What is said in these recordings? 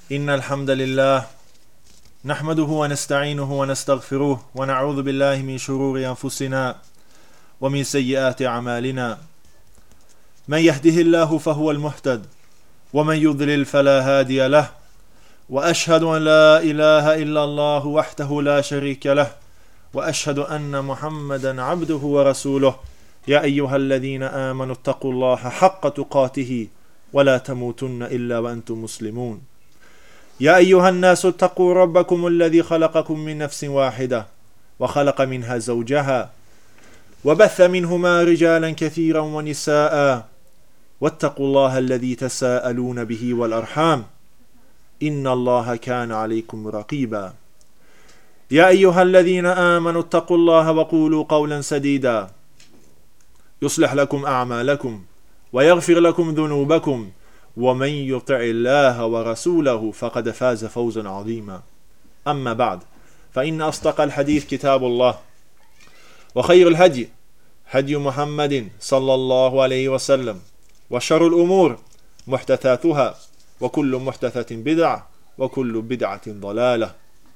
إن الحمد لله نحمده ونستعينه ونستغفره ونعوذ بالله من شرور أنفسنا ومن سيئات أعمالنا من يهده الله فهو المهتد ومن يضلل فلا هادي له وأشهد أن لا إله إلا الله وحده لا شريك له وأشهد أن محمدا عبده ورسوله يا أيها الذين آمنوا اتقوا الله حق تقاته ولا تموتن إلا وأنتم مسلمون يا أيها الناس اتقوا ربكم الذي خلقكم من نفس واحدة وخلق منها زوجها وبث منهما رجالا كثيرا ونساء واتقوا الله الذي تساءلون به والأرحام إن الله كان عليكم رقيبا يا أيها الذين آمنوا اتقوا الله وقولوا قولا سديدا يصلح لكم أعمالكم ويغفر لكم ذنوبكم ومن يطع الله ورسوله فقد فاز فوزا عظيما أما بعد فإن أصدق الحديث كتاب الله وخير الهدي هدي محمد صلى الله عليه وسلم وشر الأمور محدثاتها وكل محدثة بدعة وكل بدعة ضلالة.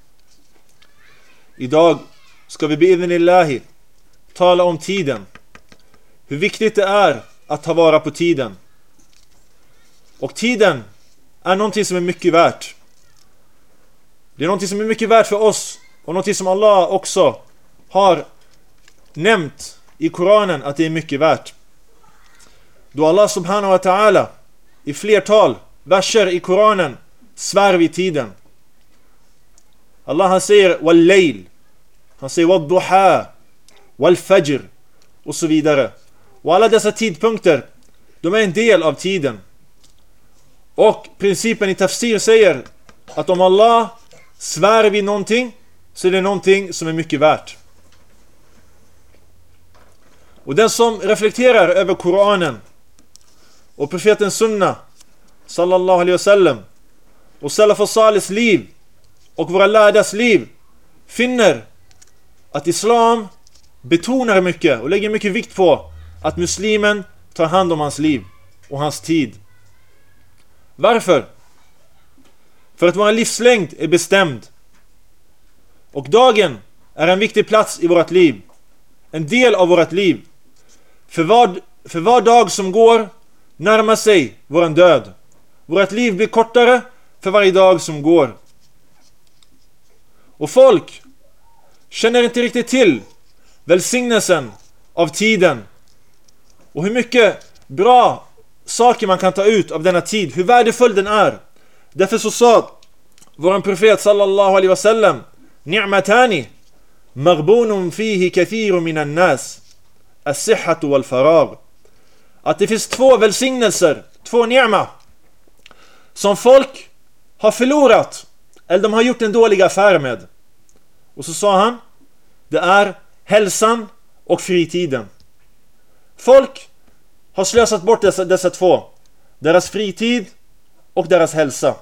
Idag ska vi bi'idhnillahi tala om tiden. Hur viktigt det är att ta vara på tiden. Och tiden är någonting som är mycket värt. Det är någonting som är mycket värt för oss. Och någonting som Allah också har nämnt i Koranen att det är mycket värt. Då Allah subhanahu wa ta'ala i flertal verser i Koranen svär vid tiden. Allah han säger wal-layl, han säger wad-duha, wal-fajr och så vidare. Och alla dessa tidpunkter, de är en del av tiden. Och principen i tafsir säger att om Allah svär vid någonting så är det någonting som är mycket värt. Och den som reflekterar över Koranen och profeten Sunna sallallahu alaihi wasallam och Salaf as-Salihs liv och våra lärdas liv finner att islam betonar mycket och lägger mycket vikt på att muslimen tar hand om hans liv och hans tid. Varför? För att vår livslängd är bestämd. Och dagen är en viktig plats i vårt liv. En del av vårt liv. För var dag som går närmar sig våran död. Vårt liv blir kortare för varje dag som går. Och folk känner inte riktigt till välsignelsen av tiden. Och hur mycket bra saker man kan ta ut av denna tid. Hur värdefull den är. Därför så sa vår profet sallallahu alaihi wasallam: Ni'matani maghbunun fihi kathirun minan nas, as-sihhatu wal faragh. Att det finns två välsignelser, två ni'ma, som folk har förlorat eller de har gjort en dålig affär med. Och så sa han: det är hälsan och fritiden. Folk har slösat bort dessa två. Deras fritid och deras hälsa.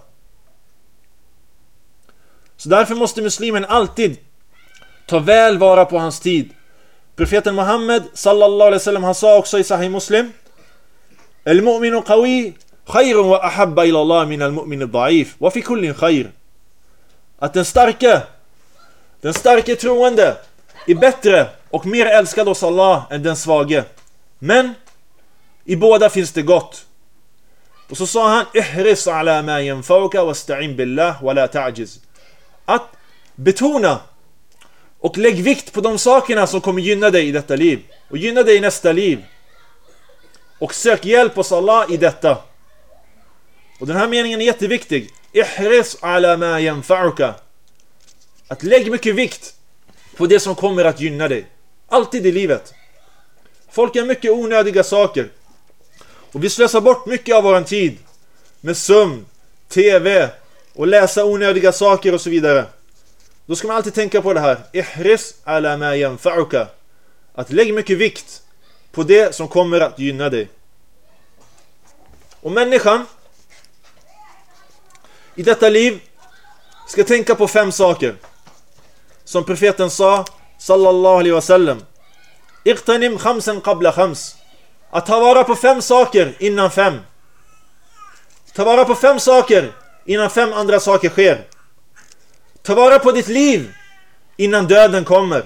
Så därför måste muslimen alltid ta väl vara på hans tid. Profeten Muhammed sallallahu alaihi wasallam han sa också i Sahih Muslim: al-mu'minu qawi khayrun wa ahabba ila Allah min al-mu'min ad-da'if wa fi kullin khayr. Att den starke troende är bättre och mer älskad hos Allah än den svage. Men i båda finns det gott. Och så sa han: ihris ala ma yanfa'uka wasta'in billah wa la ta'jiz. Att betona och lägg vikt på de sakerna som kommer gynna dig i detta liv och gynna dig i nästa liv. Och sök hjälp hos Allah i detta. Och den här meningen är jätteviktig. Ihris ala ma yanfa'uka. Att lägg mycket vikt på det som kommer att gynna dig. Alltid i livet. Folk gör mycket onödiga saker. Och vi slösar bort mycket av vår tid med sömn, tv och läsa onödiga saker och så vidare. Då ska man alltid tänka på det här. Ihris ala ma yanfa'uka. Att lägg mycket vikt på det som kommer att gynna dig. Och människan i detta liv ska tänka på 5 saker. Som profeten sa sallallahu alaihi wasallam: Iqtanim khamsan qabla khams. Att ta vara på 5 saker innan 5. Ta vara på 5 saker innan 5 andra saker sker. Ta vara på ditt liv innan döden kommer.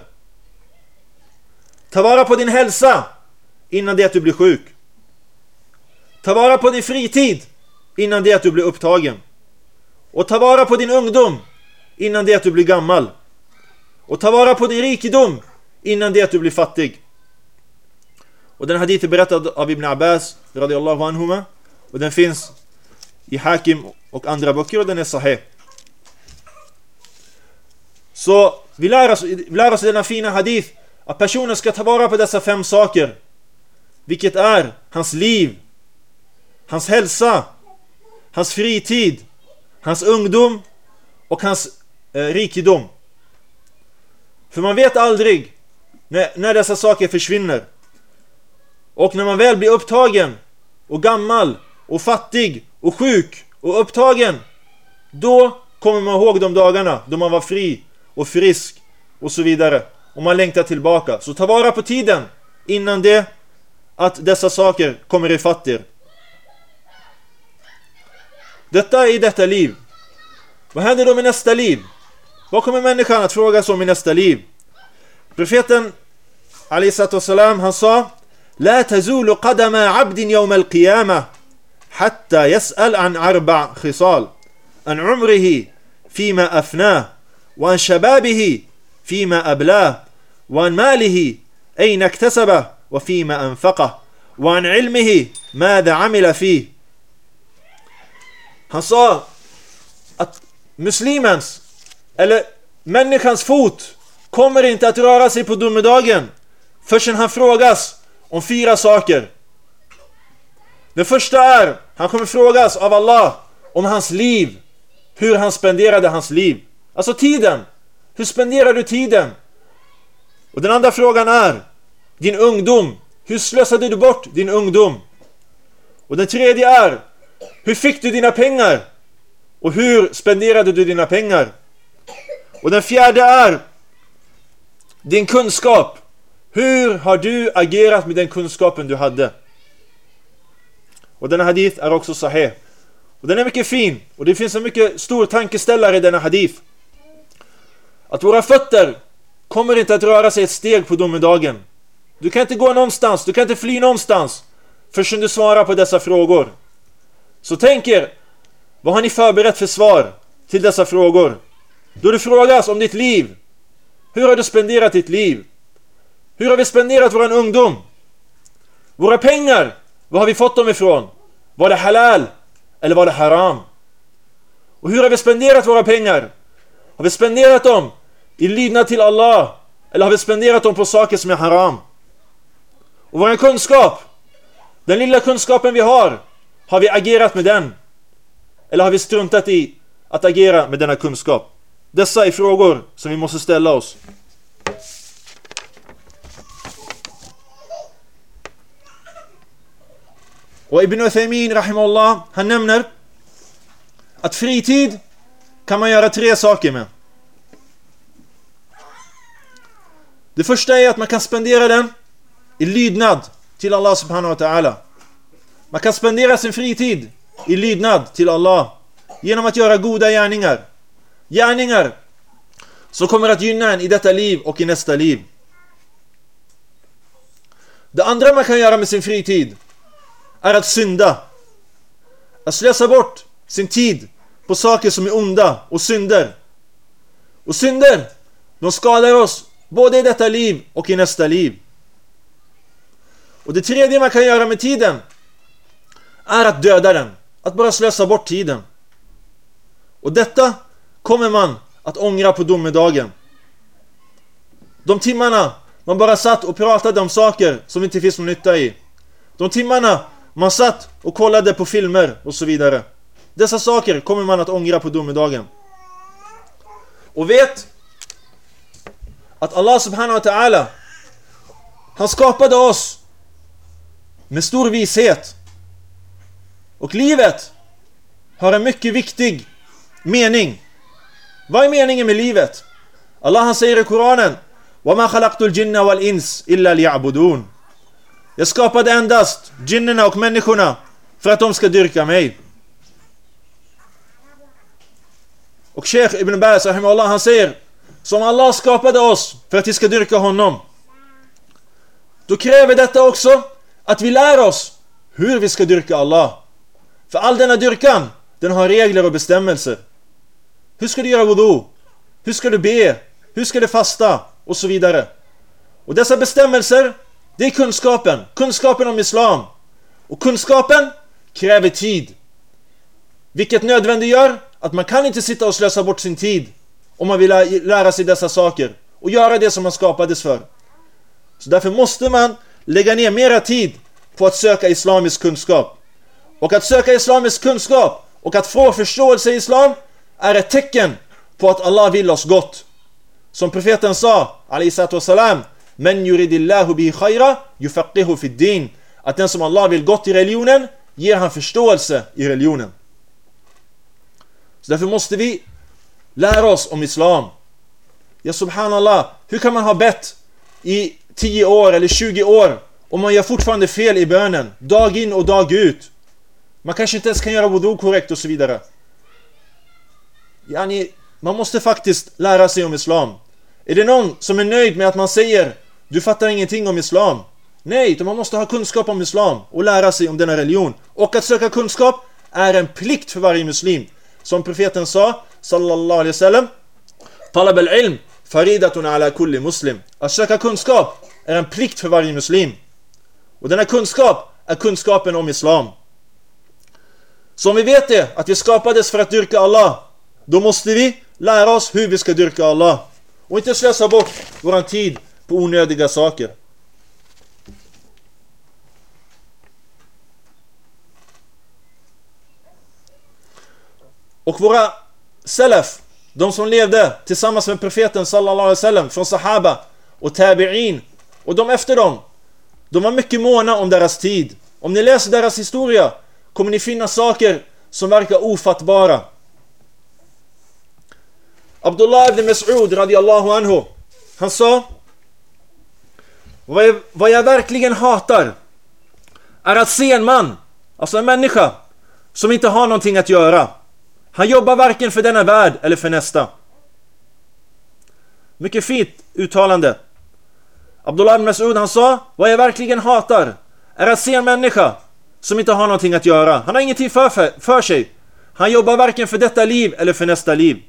Ta vara på din hälsa innan det att du blir sjuk. Ta vara på din fritid innan det att du blir upptagen. Och ta vara på din ungdom innan det att du blir gammal. Och ta vara på din rikedom innan det att du blir fattig. Och den hadith är berättad av Ibn Abbas radiyallahu anhuma, och den finns i Hakim och andra böcker, och den är sahih. Så vi lär oss i denna fina hadith att personen ska ta vara på dessa 5 saker, vilket är hans liv, hans hälsa, hans fritid, hans ungdom och hans rikedom. För man vet aldrig när dessa saker försvinner. Och när man väl blir upptagen och gammal och fattig och sjuk och upptagen, då kommer man ihåg de dagarna då man var fri och frisk och så vidare, och man längtar tillbaka. Så ta vara på tiden innan det att dessa saker kommer i fattig. Detta är detta liv. Vad händer då med nästa liv? Vad kommer människan att fråga sig om i nästa liv? Profeten alayhi salam, han sa: لا تزول قدم عبد يوم القيامة حتى يسأل عن 4 خصال: عن عمره فيما أفناه، وعن شبابه فيما أبلاه، وعن ماله أين اكتسبه وفيما أنفقه، وعن علمه ماذا عمل فيه. Han sa att muslimens eller människans fot kommer inte att röra sig på domedagen förrän han frågas om 4 saker. Den första är, han kommer frågas av Allah om hans liv, hur han spenderade hans liv. Alltså tiden. Hur spenderar du tiden? Och den andra frågan är din ungdom. Hur slösade du bort din ungdom? Och den tredje är, hur fick du dina pengar? Och hur spenderade du dina pengar? Och den fjärde är din kunskap. Hur har du agerat med den kunskapen du hade? Och denna hadith är också sahih. Och den är mycket fin. Och det finns en mycket stor tankeställare i denna hadith. Att våra fötter kommer inte att röra sig ett steg på domedagen. Du kan inte gå någonstans, du kan inte fly någonstans förrän du svarar på dessa frågor. Så tänk er, vad har ni förberett för svar till dessa frågor? Då du frågas om ditt liv. Hur har du spenderat ditt liv? Hur har vi spenderat vår ungdom? Våra pengar, var har vi fått dem ifrån? Var det halal eller var det haram? Och hur har vi spenderat våra pengar? Har vi spenderat dem i lydnad till Allah, eller har vi spenderat dem på saker som är haram? Och vår kunskap, den lilla kunskapen vi har vi agerat med den? Eller har vi struntat i att agera med denna kunskap? Dessa är frågor som vi måste ställa oss. Och Ibn Uthaymin rahimahullah, han nämner att fritid kan man göra 3 saker med. Det första är att man kan spendera den i lydnad till Allah subhanahu wa ta'ala. Man kan spendera sin fritid i lydnad till Allah genom att göra goda gärningar. Gärningar som kommer att gynna en i detta liv och i nästa liv. Det andra man kan göra med sin fritid är att synda. Att slösa bort sin tid på saker som är onda och synder. Och synder, de skadar oss både i detta liv och i nästa liv. Och det tredje man kan göra med tiden är att döda den. Att bara slösa bort tiden. Och detta kommer man att ångra på domedagen. De timmarna man bara satt och pratade om saker som inte finns någon nytta i. De timmarna man satt och kollade på filmer och så vidare. Dessa saker kommer man att ångra på domedagen. Och vet att Allah subhanahu wa ta'ala, han skapade oss med stor vishet. Och livet har en mycket viktig mening. Vad är meningen med livet? Allah, han säger i Koranen: وَمَا خَلَقْتُ الْجِنَّ وَالْإِنْسِ إِلَّا لِيَعْبُدُونَ. Jag skapade endast jinnerna och människorna för att de ska dyrka mig. Och Sheikh Ibn Baz rahimahullah, han säger, som Allah skapade oss för att vi ska dyrka honom, då kräver detta också att vi lär oss hur vi ska dyrka Allah. För all denna dyrkan, den har regler och bestämmelser. Hur ska du göra wudu? Hur ska du be? Hur ska du fasta? Och så vidare. Och dessa bestämmelser, det är kunskapen. Kunskapen om islam. Och kunskapen kräver tid. Vilket nödvändiggör att man kan inte sitta och slösa bort sin tid om man vill lära sig dessa saker och göra det som man skapades för. Så därför måste man lägga ner mera tid på att söka islamisk kunskap. Och att söka islamisk kunskap och att få förståelse i islam är ett tecken på att Allah vill oss gott. Som profeten sa, alayhi salam, men yuridillahu bi khaira yufaqihu fid din. Att den som Allah vill gott i religionen ger han förståelse i religionen. Så därför måste vi lära oss om islam. Ja, subhanallah, hur kan man ha bett i 10 år eller 20 år om man gör fortfarande fel i bönen, dag in och dag ut? Man kanske inte ens kan göra wudu korrekt och så vidare. Man måste faktiskt lära sig om islam. Är det någon som är nöjd med att man säger du fattar ingenting om islam? Nej, man måste ha kunskap om islam och lära sig om denna religion. Och att söka kunskap är en plikt för varje muslim. Som profeten sa, sallallahu alaihi wasallam, talab al-ilm faridatun ala kulli muslim. Att söka kunskap är en plikt för varje muslim. Och denna kunskap är kunskapen om islam. Så om vi vet det, att vi skapades för att dyrka Allah, då måste vi lära oss hur vi ska dyrka Allah. Och inte slösa bort vår tid på onödiga saker. Och våra salaf, de som levde tillsammans med profeten sallallahu alaihi wasallam, från sahaba och tabi'in och de efter dem, de var mycket måna om deras tid. Om ni läser deras historia kommer ni finna saker som verkar ofattbara. Abdullah ibn Mas'ud radiyallahu anhu, han sa, vad jag verkligen hatar är att se en man, alltså en människa, som inte har någonting att göra. Han jobbar varken för denna värld eller för nästa. Mycket fint uttalande. Abdullah ibn Mas'ud, han sa, vad jag verkligen hatar är att se en människa som inte har någonting att göra. Han har ingenting för sig. Han jobbar varken för detta liv eller för nästa liv.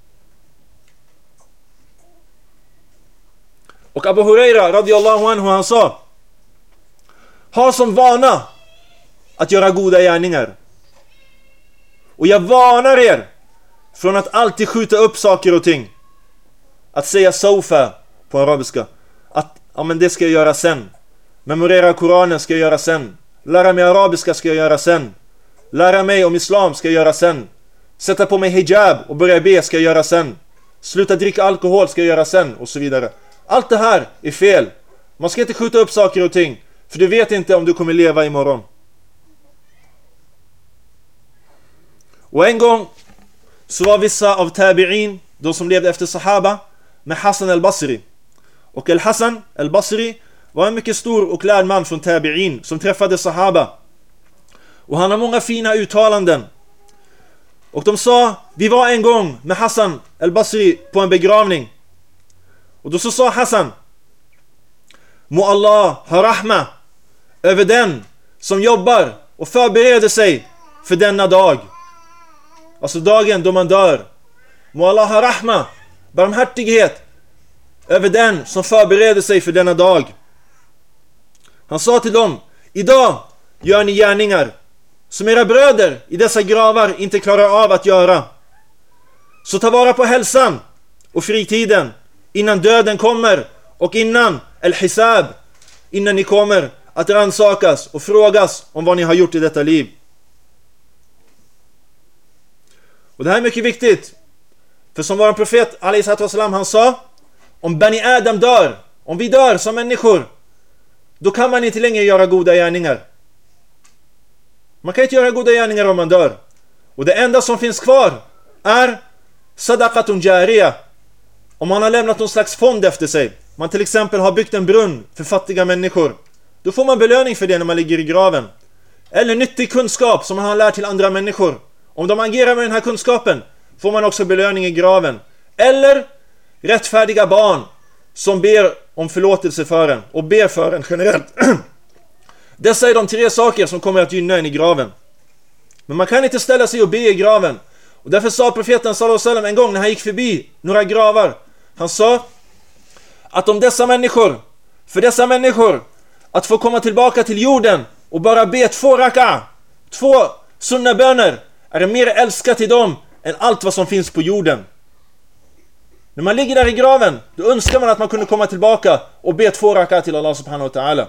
Och Abu Huraira radiyallahu anhu, han sa, ha som vana att göra goda gärningar. Och jag varnar er från att alltid skjuta upp saker och ting. Att säga sofa på arabiska, att ja, men det ska jag göra sen. Memorera Koranen ska jag göra sen. Lära mig arabiska ska jag göra sen. Lära mig om islam ska jag göra sen. Sätta på mig hijab och börja be ska jag göra sen. Sluta dricka alkohol ska jag göra sen, och så vidare. Allt det här är fel. Man ska inte skjuta upp saker och ting, för du vet inte om du kommer leva imorgon. Och en gång så var vissa av tabi'in, de som levde efter sahaba, med Hassan al-Basri. Och al-Hassan al-Basri var en mycket stor och lärd man från tabi'in som träffade sahaba. Och han har många fina uttalanden. Och de sa, vi var en gång med Hassan al-Basri på en begravning. Och då så sa Hassan, må Allah ha rahma över den som jobbar och förbereder sig för denna dag. Alltså dagen då man dör. Må Allah ha rahma, barmhärtighet över den som förbereder sig för denna dag. Han sa till dem, idag gör ni gärningar som era bröder i dessa gravar inte klarar av att göra. Så ta vara på hälsan och fritiden innan döden kommer och innan al-hisab, innan ni kommer att rannsakas och frågas om vad ni har gjort i detta liv. Och det här är mycket viktigt. För som vår profet alayhi salam, han sa, om Bani Adam dör, om vi dör som människor, då kan man inte längre göra goda gärningar. Man kan inte göra goda gärningar om man dör. Och det enda som finns kvar är sadaqatun jariya. Om man har lämnat någon slags fond efter sig, man till exempel har byggt en brunn för fattiga människor, då får man belöning för det när man ligger i graven. Eller nyttig kunskap som man har lärt till andra människor. Om de agerar med den här kunskapen, får man också belöning i graven. Eller rättfärdiga barn som ber om förlåtelse för en och ber för en generellt. Dessa är de 3 saker som kommer att gynna en i graven. Men man kan inte ställa sig och be i graven. Och därför sa profeten sallallahu alaihi wasallam en gång när han gick förbi några gravar, han sa att om dessa människor, för dessa människor att få komma tillbaka till jorden och bara be 2 raka, 2 sunna böner, är det mer älskat till dem än allt vad som finns på jorden. När man ligger där i graven, då önskar man att man kunde komma tillbaka och be 2 raka till Allah subhanahu wa ta'ala.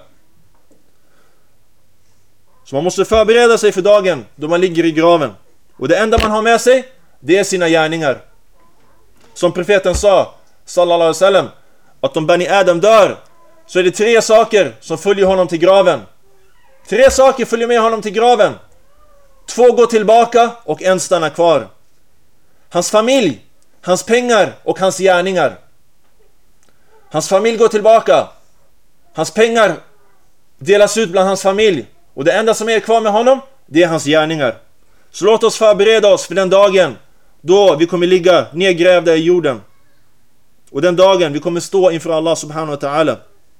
Så man måste förbereda sig för dagen då man ligger i graven. Och det enda man har med sig, det är sina gärningar. Som profeten sa, sallallahu alaihi wasallam, att om Bani Adam dör, så är det 3 saker som följer honom till graven. 3 saker följer med honom till graven. 2 går tillbaka och 1 stannar kvar. Hans familj, hans pengar och hans gärningar. Hans familj går tillbaka. Hans pengar delas ut bland hans familj. Och det enda som är kvar med honom, det är hans gärningar. Så låt oss förbereda oss för den dagen då vi kommer ligga nedgrävda i jorden. Och den dagen vi kommer stå inför Allah subhanahu wa ta'ala.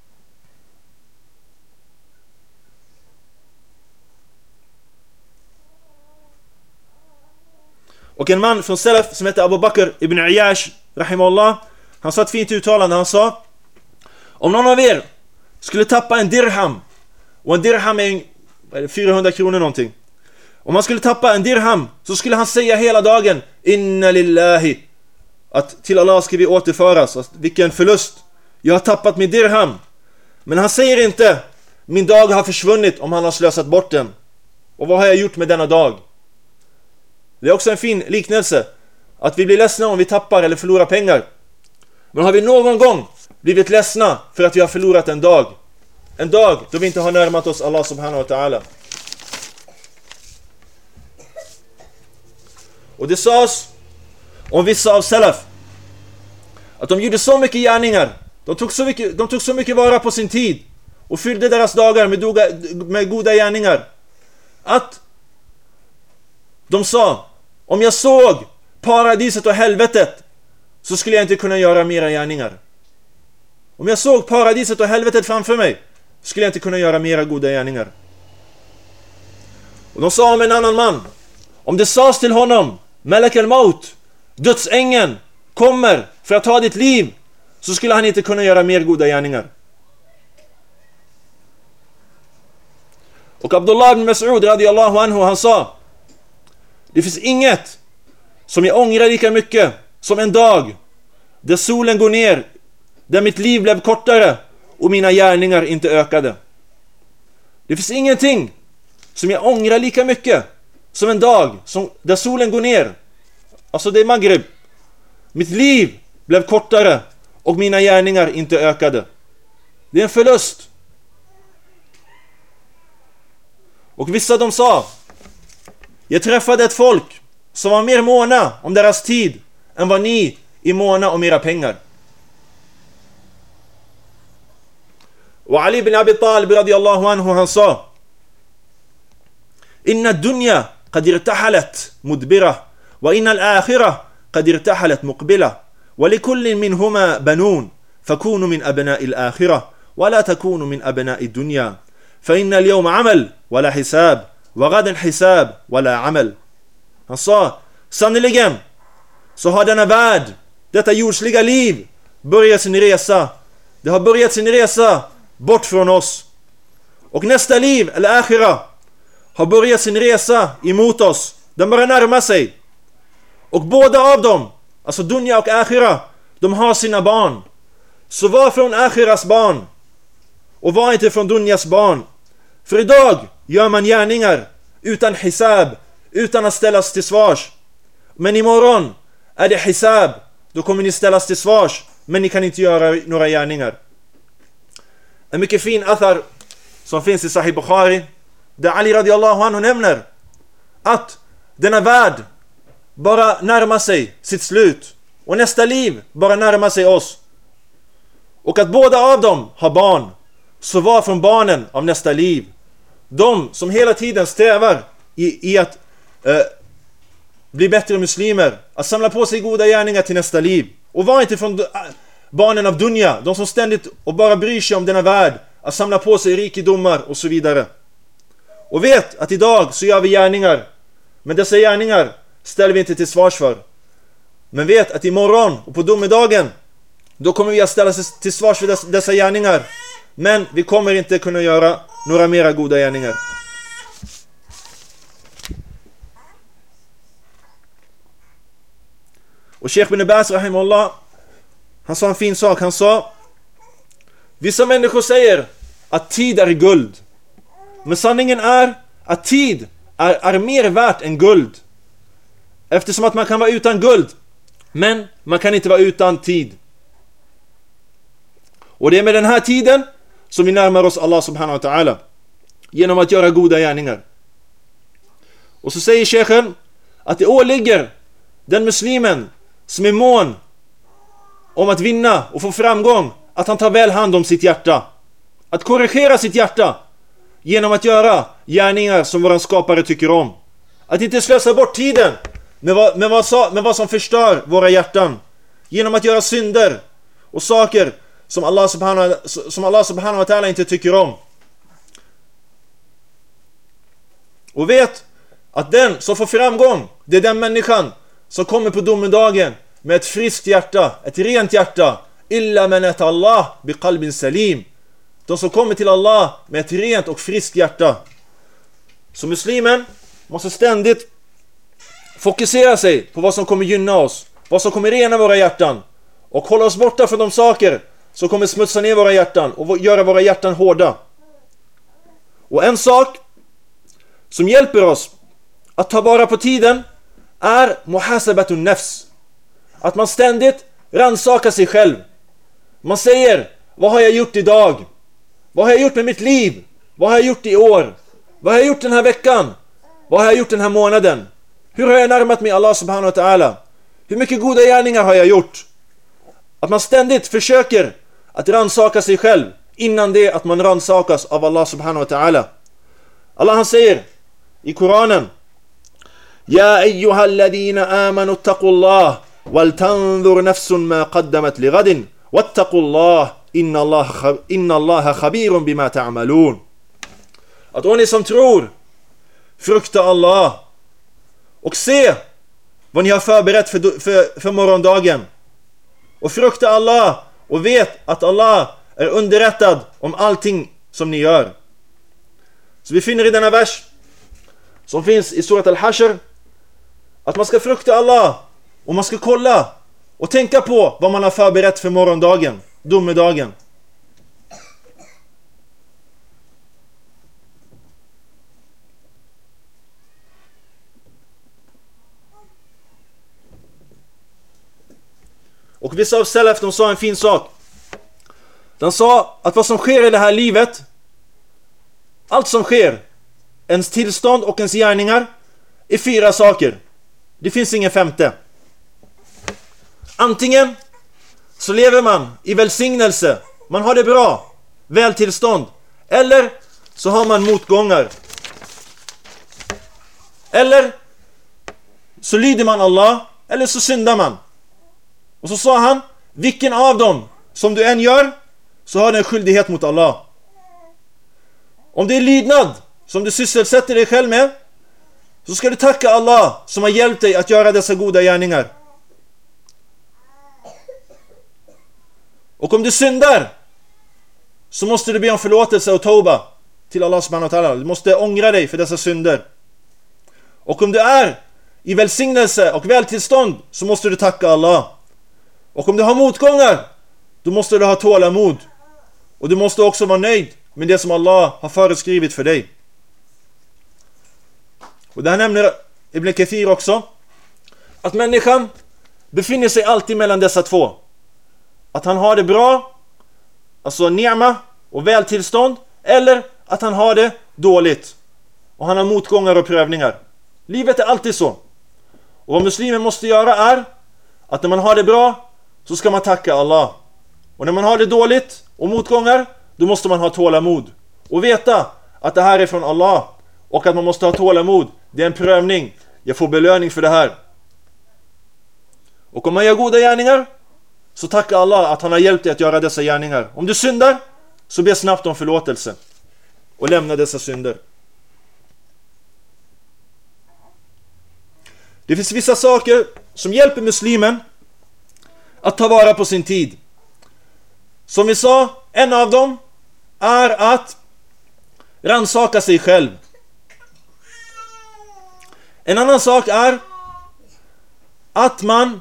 Och en man från Salaf som heter Abu Bakr ibn Ayyash rahimahullah, han sa ett fint uttalande. Han sa: om någon av er skulle tappa en dirham, och en dirham är 400 kronor någonting. Om man skulle tappa en dirham, så skulle han säga hela dagen: inna lillahi, att till Allah ska vi återföras. Alltså, vilken förlust, jag har tappat min dirham. Men han säger inte: min dag har försvunnit, om han har slösat bort den. Och vad har jag gjort med denna dag? Det är också en fin liknelse, att vi blir ledsna om vi tappar eller förlorar pengar. Men har vi någon gång blivit ledsna för att vi har förlorat en dag? En dag då vi inte har närmat oss Allah subhanahu wa ta'ala. Och det sades om vissa av Salaf att de gjorde så mycket gärningar, de tog så mycket vara på sin tid och fyllde deras dagar med goda gärningar, att de sa: om jag såg paradiset och helvetet, så skulle jag inte kunna göra mera gärningar. Om jag såg paradiset och helvetet framför mig, skulle jag inte kunna göra mera goda gärningar. Och de sa om en annan man: om det sades till honom, Malak al-Maut, dödsängeln kommer för att ta ditt liv, så skulle han inte kunna göra mer goda gärningar. Och Abdullah ibn Mas'ud radiyallahu anhu, han sa: det finns inget som jag ångrar lika mycket som en dag där solen går ner, där mitt liv blev kortare och mina gärningar inte ökade. Det finns ingenting som jag ångrar lika mycket som en dag där solen går ner. Alltså det är Maghrib. Mitt liv blev kortare och mina gärningar inte ökade. Det är en förlust. Och vissa de sa: jag träffade ett folk som var mer måna om deras tid än vad ni är måna om era pengar. Och Ali ibn Abi Talib radiyallahu anhu, han sa: inna dunya qad irtahalat mudbira wa inna al-akhirah qad irtahalat muqbila wa likullin minhuma banun fakunu min abna'i al-akhirah wa la takunu min abna'i ad-dunya fa inna al-yawma 'amal wa la hisab wa ghadan hisab wa la 'amal. Han sa: sannoliken så har denna värld, detta jordsliga liv, börjat sin resa. Det har börjat sin resa bort från oss. Och nästa liv, eller akhira, har börjat sin resa emot oss. Den börjar närma sig. Och båda av dem, alltså dunya och akhira, de har sina barn. Så var från akhiras barn och var inte från dunyas barn. För idag gör man gärningar utan hisab, utan att ställas till svars. Men imorgon är det hisab, då kommer ni ställas till svars, men ni kan inte göra några gärningar. En mycket fin athar som finns i Sahih Bukhari, där Ali radiyallahu anhu nämner att denna värld bara närmar sig sitt slut och nästa liv bara närmar sig oss. Och att båda av dem har barn, så var från barnen av nästa liv. De som hela tiden strävar i att bli bättre muslimer, att samla på sig goda gärningar till nästa liv. Och var inte från barnen av dunja, de som ständigt och bara bryr sig om denna värld, att samla på sig rikedomar och så vidare. Och vet att idag så gör vi gärningar, men dessa gärningar ställer vi inte till svars för. Men vet att imorgon och på domedagen, då kommer vi att ställa oss till svars för dessa gärningar. Men vi kommer inte kunna göra några mera goda gärningar. Och Sheikh bin Baz rahimahullah, han sa en fin sak. Han sa: vissa människor säger att tid är guld. Men sanningen är att tid är mer värt än guld. Eftersom att man kan vara utan guld, men man kan inte vara utan tid. Och det är med den här tiden som vi närmar oss Allah subhanahu wa ta'ala, genom att göra goda gärningar. Och så säger Sheikhen att det åligger den muslimen som är mån om att vinna och få framgång, att han tar väl hand om sitt hjärta, att korrigera sitt hjärta genom att göra gärningar som våran skapare tycker om. Att inte slösa bort tiden med vad som förstör våra hjärtan, genom att göra synder och saker som Allah subhanahu wa ta'ala inte tycker om. Och vet att den som får framgång, det är den människan som kommer på domedagen med ett friskt hjärta, ett rent hjärta. Illa man ata Allah biqalbin salim. De som kommer till Allah med ett rent och friskt hjärta. Så muslimen måste ständigt fokusera sig på vad som kommer gynna oss, vad som kommer rena våra hjärtan, och hålla oss borta från de saker som kommer smutsa ner våra hjärtan och göra våra hjärtan hårda. Och en sak som hjälper oss att ta vara på tiden är muhasabatun nafs. Att man ständigt rannsakar sig själv. Man säger: vad har jag gjort idag? Vad har jag gjort med mitt liv? Vad har jag gjort i år? Vad har jag gjort den här veckan? Vad har jag gjort den här månaden? Hur har jag närmat mig Allah subhanahu wa ta'ala? Hur mycket goda gärningar har jag gjort? Att man ständigt försöker att rannsaka sig själv innan det att man rannsakas av Allah subhanahu wa ta'ala. Allah han säger i Koranen: Ja ayyuhalladhina amanu taqullah wal tanzur nafsun ma qaddamat lighadin wattaqullah inna Allaha khabirun bima ta'malun. Att ni som tror, frukta Allah och se vad ni har förberett för morgondagen. Och frukta Allah och vet att Allah är underrättad om allting som ni gör. Så vi finner i denna vers som finns i surat al-Hashr att man ska frukta Allah och man ska kolla och tänka på vad man har förberett för morgondagen, domedagen. Och vissa av salaf, de sa en fin sak. De sa att vad som sker i det här livet, allt som sker, ens tillstånd och ens gärningar, är 4 saker. Det finns ingen femte. Antingen så lever man i välsignelse, man har det bra, vältillstånd, eller så har man motgångar. Eller så lyder man Allah, eller så syndar man. Och så sa han: vilken av dem som du än gör, så har du en skyldighet mot Allah. Om det är lydnad som du sysselsätter dig själv med, så ska du tacka Allah som har hjälpt dig att göra dessa goda gärningar. Och om du syndar, så måste du be om förlåtelse och tauba till Allah subhanahu wa ta'ala. Du måste ångra dig för dessa synder. Och om du är i välsignelse och vältillstånd, så måste du tacka Allah. Och om du har motgångar, då måste du ha tålamod. Och du måste också vara nöjd med det som Allah har föreskrivit för dig. Och det här nämner Ibn Kathir också, att människan befinner sig alltid mellan dessa två. Att han har det bra, alltså ni'ma och vältillstånd, eller att han har det dåligt och han har motgångar och prövningar. Livet är alltid så. Och vad muslimen måste göra är att när man har det bra, så ska man tacka Allah. Och när man har det dåligt och motgångar, då måste man ha tålamod. Och veta att det här är från Allah. Och att man måste ha tålamod. Det är en prövning. Jag får belöning för det här. Och om man gör goda gärningar, så tackar Allah att han har hjälpt dig att göra dessa gärningar. Om du syndar, så be snabbt om förlåtelse och lämna dessa synder. Det finns vissa saker som hjälper muslimen att ta vara på sin tid. Som vi sa, en av dem är att rannsaka sig själv. En annan sak är att man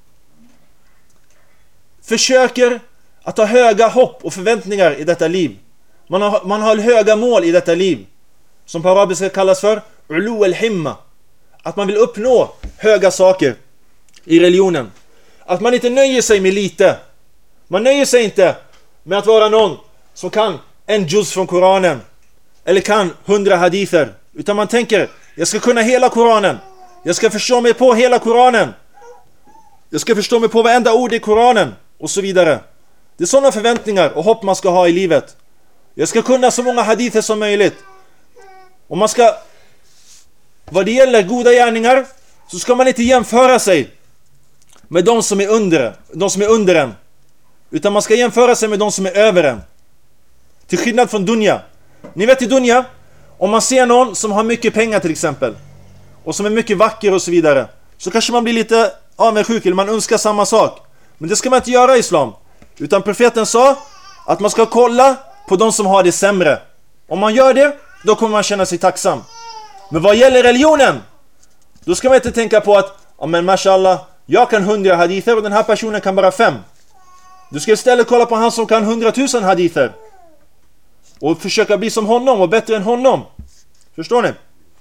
försöker att ha höga hopp och förväntningar i detta liv. Man har höga mål i detta liv, som på arabiska kallas för ulu al-himma. Att man vill uppnå höga saker i religionen. Att man inte nöjer sig med lite. Man nöjer sig inte med att vara någon som kan en juz från Koranen eller kan 100 hadither, utan man tänker, jag ska kunna hela Koranen. Jag ska förstå mig på hela Koranen. Jag ska förstå mig på varenda ord i Koranen och så vidare. Det är sådana förväntningar och hopp man ska ha i livet. Jag ska kunna så många hadither som möjligt. Och man ska, vad det gäller goda gärningar, så ska man inte jämföra sig med de som är under en, utan man ska jämföra sig med de som är över en. Till skillnad från dunya. Ni vet i dunya, om man ser någon som har mycket pengar till exempel, och som är mycket vacker och så vidare, så kanske man blir lite avundsjuk eller man önskar samma sak. Men det ska man inte göra i islam. Utan profeten sa att man ska kolla på de som har det sämre. Om man gör det, då kommer man känna sig tacksam. Men vad gäller religionen, då ska man inte tänka på att men mashallah, jag kan 100 hadither och den här personen kan bara 5. Du ska istället kolla på han som kan 100 000 hadither och försöka bli som honom och bättre än honom. Förstår ni?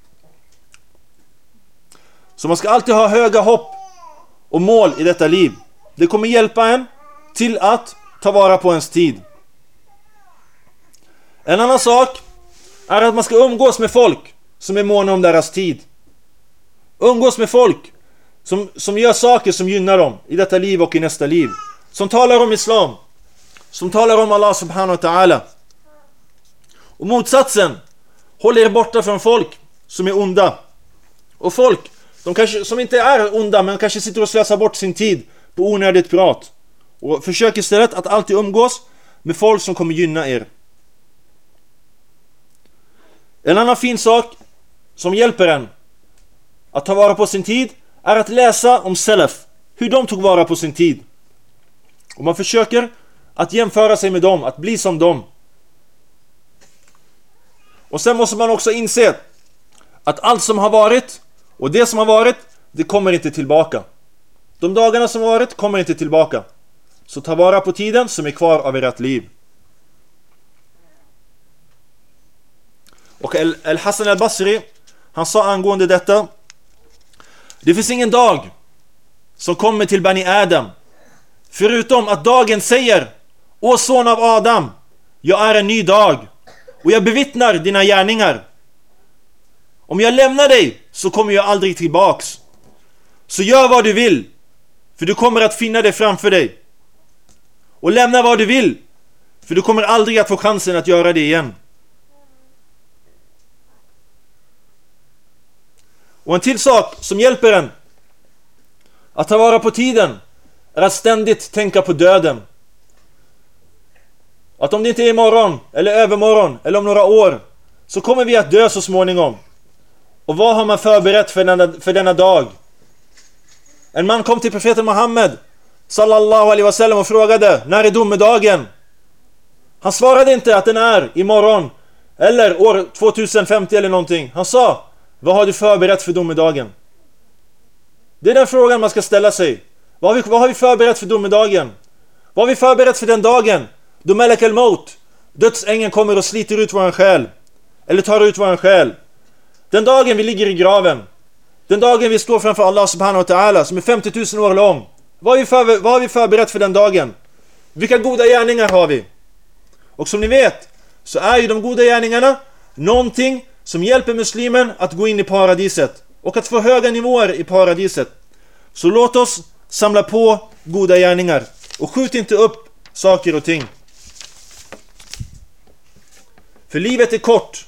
Så man ska alltid ha höga hopp och mål i detta liv. Det kommer hjälpa en till att ta vara på ens tid. En annan sak är att man ska umgås med folk som är måna om deras tid. Umgås med folk som gör saker som gynnar dem i detta liv och i nästa liv. Som talar om islam. Som talar om Allah subhanahu wa ta'ala. Och motsatsen, håll er borta från folk som är onda. Och folk som inte är onda, men kanske sitter och slösar bort sin tid på onödigt prat. Och försök istället att alltid umgås med folk som kommer gynna er. En annan fin sak som hjälper en att ta vara på sin tid är att läsa om salaf, hur de tog vara på sin tid. Och man försöker att jämföra sig med dem, att bli som dem. Och sen måste man också inse att allt som har varit och det som har varit, det kommer inte tillbaka. De dagarna som har varit kommer inte tillbaka. Så ta vara på tiden som är kvar av ert liv. Och Al-Hassan al-Basri, han sa angående detta: det finns ingen dag som kommer till Bani Adam förutom att dagen säger: Å son av Adam, jag är en ny dag och jag bevittnar dina gärningar. Om jag lämnar dig så kommer jag aldrig tillbaks. Så gör vad du vill, för du kommer att finna det framför dig. Och lämna vad du vill, för du kommer aldrig att få chansen att göra det igen. Och en till sak som hjälper en att ta vara på tiden är att ständigt tänka på döden. Att om det inte är imorgon eller övermorgon eller om några år, så kommer vi att dö så småningom. Och vad har man förberett för denna dag? En man kom till profeten Muhammed sallallahu alaihi wasallam och frågade: när är domedagen? Han svarade inte att den är imorgon eller år 2050 eller någonting. Han sa: vad har du förberett för domedagen? Det är den frågan man ska ställa sig. Vad har vi förberett för domedagen? Vad har vi förberett för den dagen då Malak al-Maut, dödsängeln, kommer och sliter ut våran själ, eller tar ut våran själ? Den dagen vi ligger i graven, den dagen vi står framför Allah subhanahu wa ta'ala som är 50 000 år lång. Vad har vi förberett för den dagen? Vilka goda gärningar har vi? Och som ni vet så är ju de goda gärningarna någonting som hjälper muslimen att gå in i paradiset och att få höga nivåer i paradiset. Så låt oss samla på goda gärningar och skjut inte upp saker och ting. För livet är kort.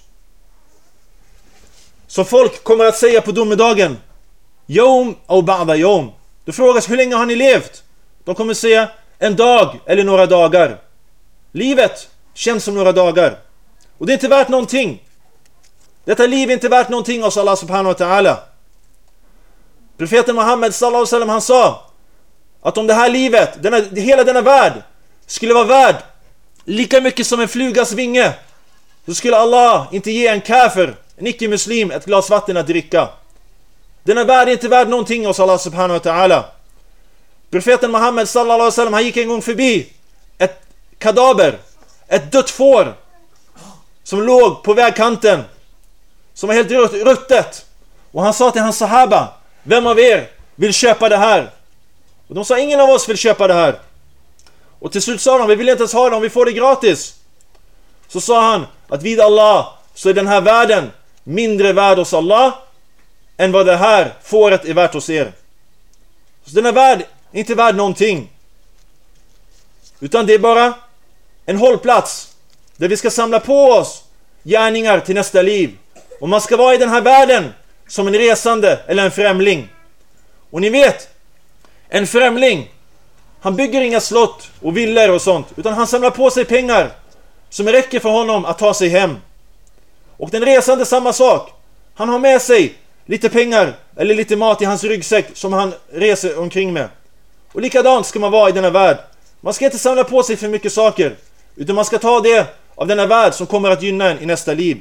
Så folk kommer att säga på domedagen: Yom och ba'da yom. Då frågas, hur länge har ni levt? De kommer säga, en dag eller några dagar. Livet känns som några dagar. Och det är inte värt någonting. Detta liv är inte värt någonting hos Allah subhanahu wa ta'ala. Profeten Muhammed sallallahu alaihi wasallam, han sa att om det här livet, hela denna värld skulle vara värd lika mycket som en flugas vinge, så skulle Allah inte ge en kafir, en icke-muslim, ett glas vatten att dricka. Denna värld är inte värd någonting hos Allah subhanahu wa ta'ala. Profeten Muhammed sallallahu alaihi wasallam, han gick en gång förbi ett kadaver, ett dött får som låg på vägkanten, som var helt ruttet. Och han sa till hans sahaba, vem av er vill köpa det här? Och de sa, ingen av oss vill köpa det här. Och till slut sa de, vi vill inte ens ha det om vi får det gratis. Så sa han att vid Allah så är den här världen mindre värd hos Allah än vad det här fåret är värt hos er. Så den här värld är inte värd någonting, utan det är bara en hållplats där vi ska samla på oss gärningar till nästa liv. Och man ska vara i den här världen som en resande eller en främling. Och ni vet, en främling, han bygger inga slott och villor och sånt, utan han samlar på sig pengar som räcker för honom att ta sig hem. Och den resande samma sak. Han har med sig lite pengar eller lite mat i hans ryggsäck som han reser omkring med. Och likadant ska man vara i denna värld. Man ska inte samla på sig för mycket saker, utan man ska ta det av denna värld som kommer att gynna en i nästa liv.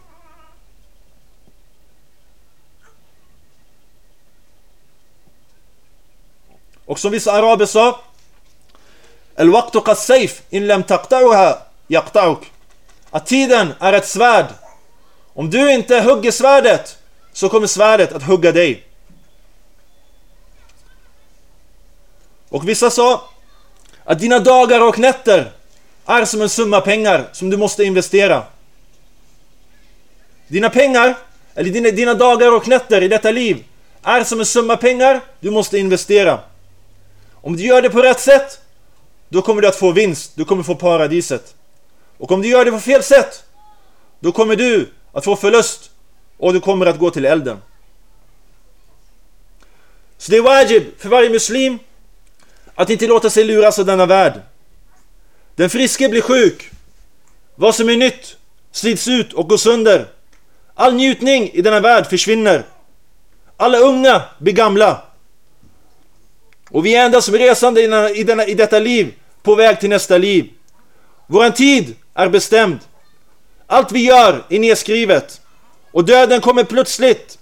Och som vissa araber sa, al-waqtu qas-sayf in lam taqta'uha yaqta'uk. Att tiden är ett svärd. Om du inte hugger svärdet, så kommer svärdet att hugga dig. Och vissa sa att dina dagar och nätter är som en summa pengar som du måste investera. Dina pengar, eller dina dagar och nätter i detta liv är som en summa pengar du måste investera. Om du gör det på rätt sätt, då kommer du att få vinst. Du kommer få paradiset. Och om du gör det på fel sätt, då kommer du att få förlust och du kommer att gå till elden. Så det är wajib för varje muslim att inte låta sig luras av denna värld. Den friske blir sjuk. Vad som är nytt slits ut och går sönder. All njutning i denna värld försvinner. Alla unga blir gamla. Och vi är endast resande i detta liv på väg till nästa liv. Våran tid är bestämd. Allt vi gör är nedskrivet. Och döden kommer plötsligt.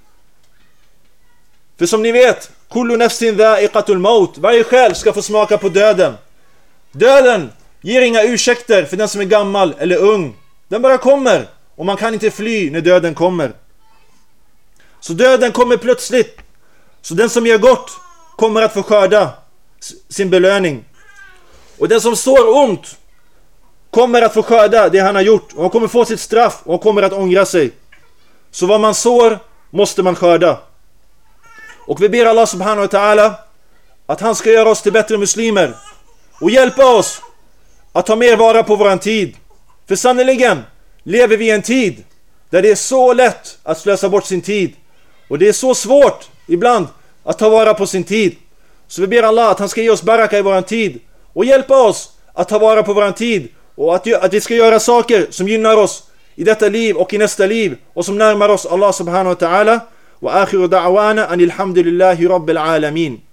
För som ni vet, kullu nafsin dha'iqatul maut. Varje själ ska få smaka på döden. Döden ger inga ursäkter för den som är gammal eller ung. Den bara kommer. Och man kan inte fly när döden kommer. Så döden kommer plötsligt. Så den som gör gott kommer att få skörda sin belöning. Och den som sår ont kommer att få skörda det han har gjort. Och han kommer få sitt straff och kommer att ångra sig. Så vad man sår måste man skörda. Och vi ber Allah subhanahu wa ta'ala att han ska göra oss till bättre muslimer. Och hjälpa oss att ta mer vara på våran tid. För sannoliken lever vi i en tid där det är så lätt att slösa bort sin tid. Och det är så svårt ibland att ta vara på sin tid. Så vi ber Allah att han ska ge oss baraka i våran tid. Och hjälpa oss att ta vara på våran tid. Och att vi ska göra saker som gynnar oss i detta liv och i nästa liv. Och som närmar oss Allah subhanahu wa ta'ala. Wa akhiru da'wana anil hamdulillahi rabbil alamin.